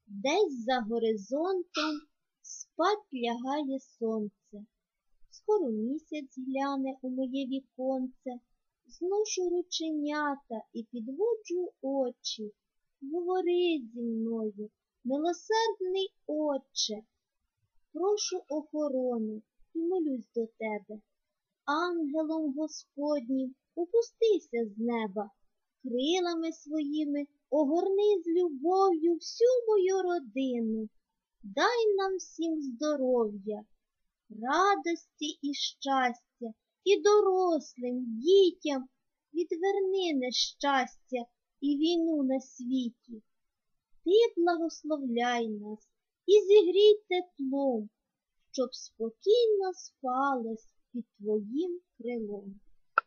Десь за горизонтом спать лягає сонце. Скоро місяць гляне у моє віконце. Зношу рученята і підводжу очі. Говори зі мною, милосердний Отче. Прошу охорони і молюсь до тебе. Ангелом Господнім опустися з неба. Крилами своїми огорни з любов'ю всю мою родину. Дай нам всім здоров'я, радості і щастя, і дорослим, дітям відверни нещастя і війну на світі. Ти благословляй нас і зігрій теплом, щоб спокійно спалось під Твоїм крилом.